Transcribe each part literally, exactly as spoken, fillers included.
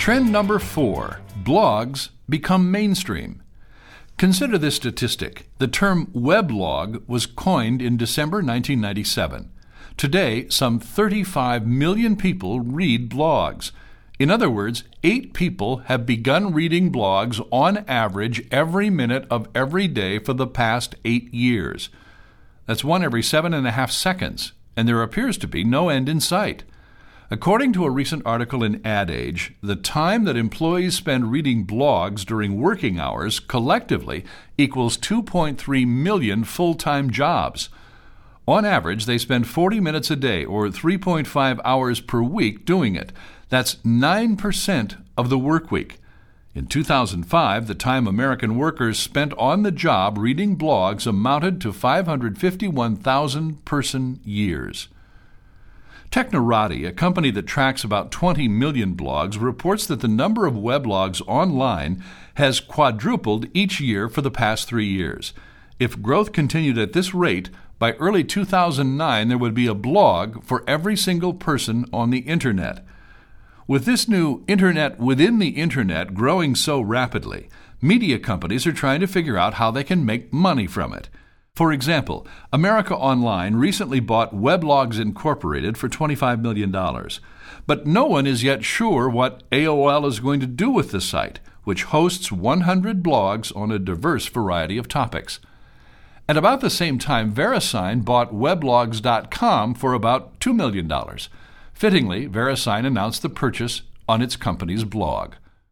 Trend number four, blogs become mainstream. Consider this statistic. The term weblog was coined in December nineteen ninety-seven. Today, some thirty-five million people read blogs. In other words, eight people have begun reading blogs on average every minute of every day for the past eight years. That's one every seven and a half seconds, and there appears to be no end in sight. According to a recent article in Ad Age, the time that employees spend reading blogs during working hours collectively equals two point three million full-time jobs. On average, they spend forty minutes a day, or three point five hours per week, doing it. That's nine percent of the work week. In two thousand five, the time American workers spent on the job reading blogs amounted to five hundred fifty-one thousand person years. Technorati, a company that tracks about twenty million blogs, reports that the number of weblogs online has quadrupled each year for the past three years. If growth continued at this rate, by early two thousand nine there would be a blog for every single person on the Internet. With this new Internet within the Internet growing so rapidly, media companies are trying to figure out how they can make money from it. For example, America Online recently bought Weblogs Incorporated for twenty-five million dollars. But no one is yet sure what A O L is going to do with the site, which hosts one hundred blogs on a diverse variety of topics. At about the same time, VeriSign bought Weblogs dot com for about two million dollars. Fittingly, VeriSign announced the purchase on its company's blog.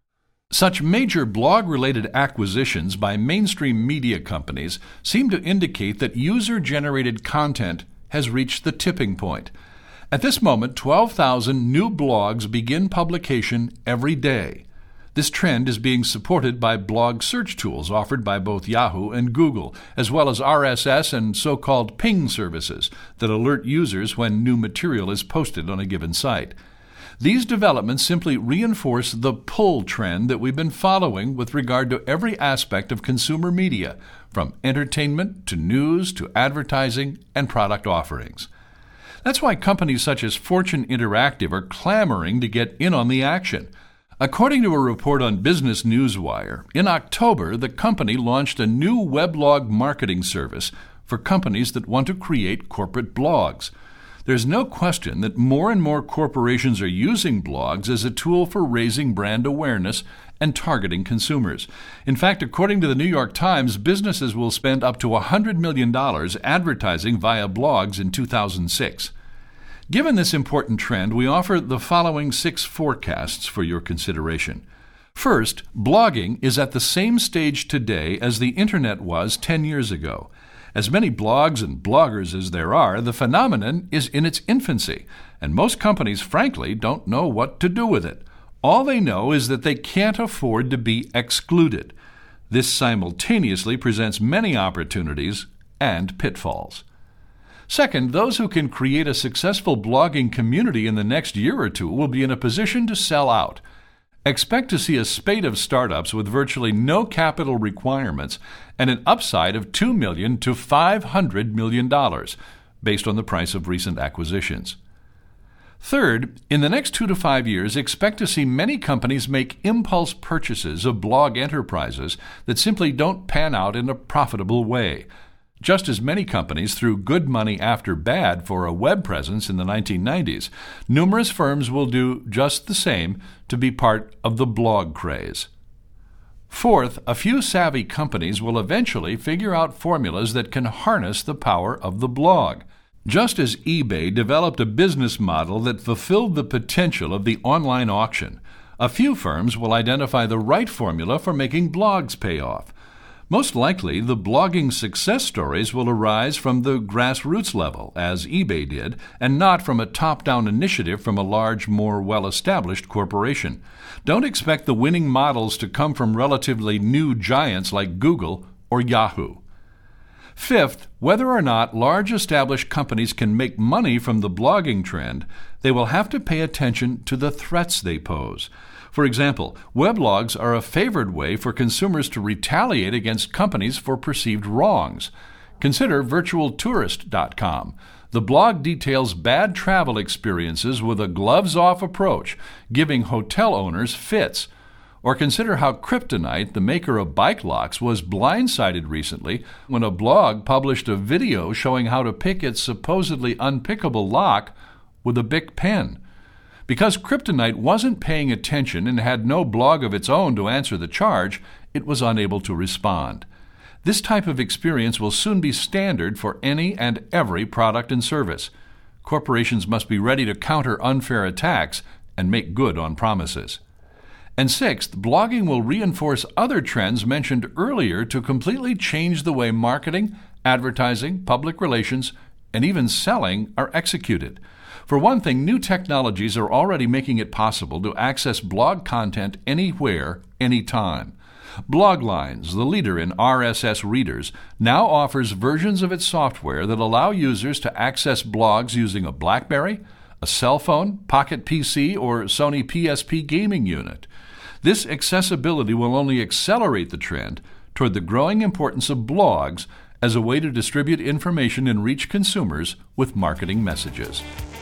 Such major blog-related acquisitions by mainstream media companies seem to indicate that user-generated content has reached the tipping point. At this moment, twelve thousand new blogs begin publication every day. This trend is being supported by blog search tools offered by both Yahoo and Google, as well as R S S and so-called ping services that alert users when new material is posted on a given site. These developments simply reinforce the pull trend that we've been following with regard to every aspect of consumer media, from entertainment to news to advertising and product offerings. That's why companies such as Fortune Interactive are clamoring to get in on the action. According to a report on Business Newswire, in October, the company launched a new weblog marketing service for companies that want to create corporate blogs. There's no question that more and more corporations are using blogs as a tool for raising brand awareness and targeting consumers. In fact, according to the New York Times, businesses will spend up to one hundred million dollars advertising via blogs in two thousand six. Given this important trend, we offer the following six forecasts for your consideration. First, blogging is at the same stage today as the Internet was ten years ago. As many blogs and bloggers as there are, the phenomenon is in its infancy, and most companies, frankly, don't know what to do with it. All they know is that they can't afford to be excluded. This simultaneously presents many opportunities and pitfalls. Second, those who can create a successful blogging community in the next year or two will be in a position to sell out. Expect to see a spate of startups with virtually no capital requirements and an upside of two million dollars to five hundred million dollars, based on the price of recent acquisitions. Third, in the next two to five years, expect to see many companies make impulse purchases of blog enterprises that simply don't pan out in a profitable way. Just as many companies threw good money after bad for a web presence in the nineteen nineties, numerous firms will do just the same to be part of the blog craze. Fourth, a few savvy companies will eventually figure out formulas that can harness the power of the blog. Just as eBay developed a business model that fulfilled the potential of the online auction, a few firms will identify the right formula for making blogs pay off. Most likely, the blogging success stories will arise from the grassroots level, as eBay did, and not from a top-down initiative from a large, more well-established corporation. Don't expect the winning models to come from relatively new giants like Google or Yahoo. Fifth, whether or not large established companies can make money from the blogging trend, they will have to pay attention to the threats they pose. For example, weblogs are a favored way for consumers to retaliate against companies for perceived wrongs. Consider virtual tourist dot com. The blog details bad travel experiences with a gloves-off approach, giving hotel owners fits. Or consider how Kryptonite, the maker of bike locks, was blindsided recently when a blog published a video showing how to pick its supposedly unpickable lock with a Bic pen. Because Kryptonite wasn't paying attention and had no blog of its own to answer the charge, it was unable to respond. This type of experience will soon be standard for any and every product and service. Corporations must be ready to counter unfair attacks and make good on promises. And sixth, blogging will reinforce other trends mentioned earlier to completely change the way marketing, advertising, public relations, and even selling are executed. For one thing, new technologies are already making it possible to access blog content anywhere, anytime. Bloglines, the leader in R S S readers, now offers versions of its software that allow users to access blogs using a BlackBerry, a cell phone, Pocket P C, or Sony P S P gaming unit. This accessibility will only accelerate the trend toward the growing importance of blogs as a way to distribute information and reach consumers with marketing messages.